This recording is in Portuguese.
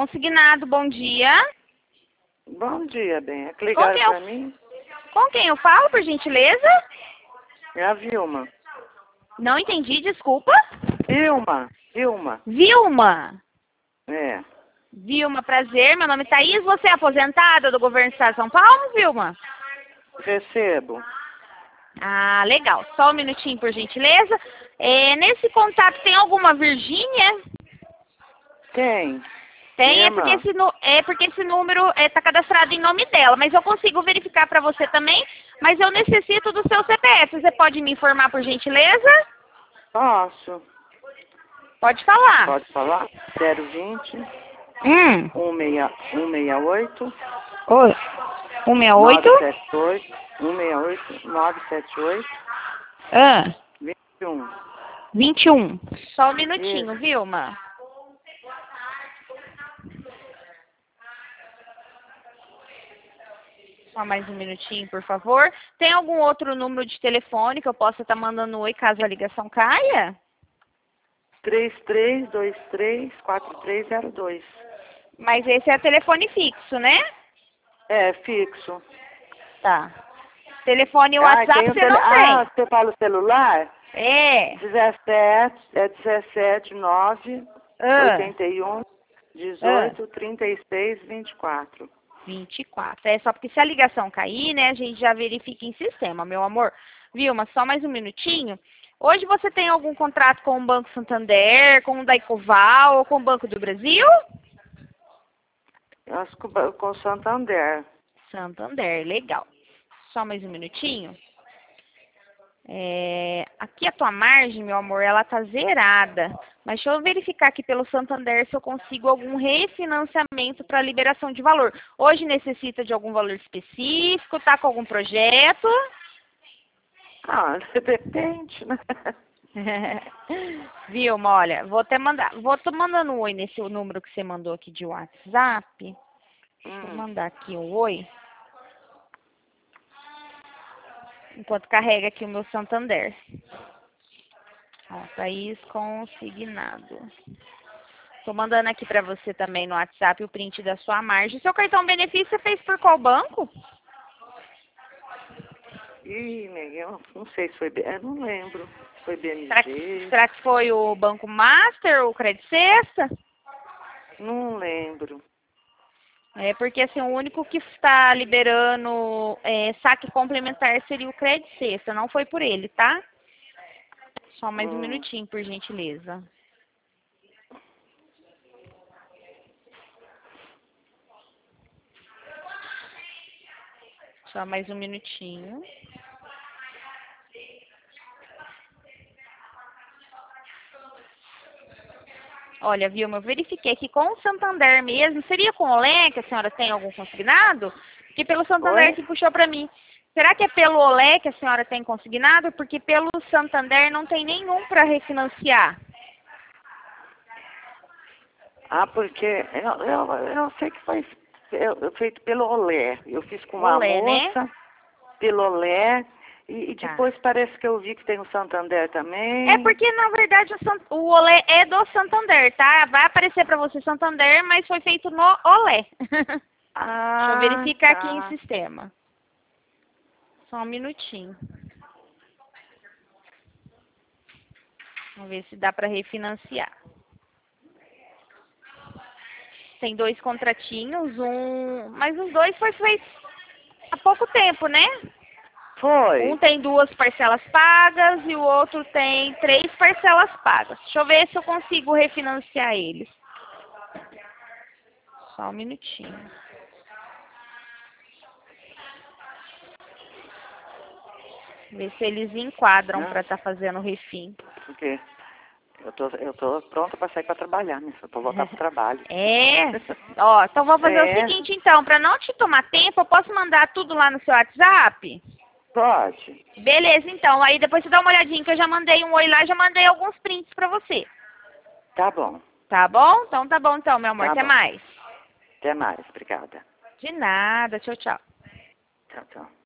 consignado, bom dia. Bom dia, bem. É que ligaram pra mim? Com quem eu falo, por gentileza? É a Vilma. Não entendi, desculpa. Vilma. Vilma. É. Vilma, prazer. Meu nome é Thaís. Você é aposentada do governo do estado de São Paulo, Vilma? Recebo. Ah, legal. Só um minutinho, por gentileza. Nesse contato tem alguma Virgínia? Tem. Tem, Minha porque esse número está cadastrado em nome dela, mas eu consigo verificar para você também, mas eu necessito do seu CPF. Você pode me informar, por gentileza? Posso. Pode falar. Pode falar? 020 168 Oi. 168? 978 978 Ah. 21. 21. Só um minutinho, Isso. Vilma. Só mais um minutinho, por favor. Tem algum outro número de telefone que eu possa estar mandando oi caso a ligação caia? 33234302. Mas esse é telefone fixo, né? É, fixo. Tá. Telefone e WhatsApp você não tem. Ah, você fala o celular? É. 17 9 81 18 Ah. 36 24. 24. É só porque se a ligação cair, né, a gente já verifica em sistema, meu amor. Vilma, só mais um minutinho. Hoje você tem algum contrato com o Banco Santander, com o Daicoval ou com o Banco do Brasil? Eu acho que com o Santander. Santander, legal. Só mais um minutinho. Aqui a tua margem, meu amor, ela tá zerada. Mas deixa eu verificar aqui pelo Santander se eu consigo algum refinanciamento para liberação de valor. Hoje necessita de algum valor específico? Tá com algum projeto? Ah, depende, né? Vilma, olha, vou te mandando um oi nesse número que você mandou aqui de WhatsApp. Vou mandar aqui um oi. Enquanto carrega aqui o meu Santander. Ó, Thaís consignado. Tô mandando aqui pra você também no WhatsApp o print da sua margem. Seu cartão benefício você fez por qual banco? Ih, eu não sei se foi... Eu não lembro. Foi BMG. Será que foi o Banco Master ou o Credit Sexta? Não lembro. É porque assim, o único que está liberando saque complementar seria o Credit Sexta. Não foi por ele, tá? Só mais um minutinho, por gentileza. Só mais um minutinho. Olha, Vilma, eu verifiquei que com o Santander mesmo, seria com o Olé que a senhora tem algum consignado? Porque pelo Santander que puxou para mim. Será que é pelo Olé que a senhora tem consignado? Porque pelo Santander não tem nenhum para refinanciar. Ah, porque eu sei que foi feito pelo Olé. Eu fiz com uma Olé, moça, né? pelo Olé, e depois parece que eu vi que tem o Santander também. É porque, na verdade, o Olé é do Santander, tá? Vai aparecer para você Santander, mas foi feito no Olé. Deixa eu verificar aqui em sistema. Só um minutinho. Vamos ver se dá para refinanciar. Tem 2 contratinhos, mas os 2 foi feito há pouco tempo, né? Foi. Um tem 2 parcelas pagas e o outro tem 3 parcelas pagas. Deixa eu ver se eu consigo refinanciar eles. Só um minutinho. Ver se eles enquadram para estar fazendo o refim. Por quê? Eu tô pronta para sair para trabalhar, né? Só pra voltar pro trabalho. Ó, então vou fazer o seguinte, então. Para não te tomar tempo, eu posso mandar tudo lá no seu WhatsApp? Pode. Beleza, então. Aí depois você dá uma olhadinha que eu já mandei um oi lá, já mandei alguns prints para você. Tá bom. Tá bom? Então tá bom, então, meu amor. Tá Até bom. mais. Até mais. Obrigada. De nada. Tchau, tchau. Tchau, tchau.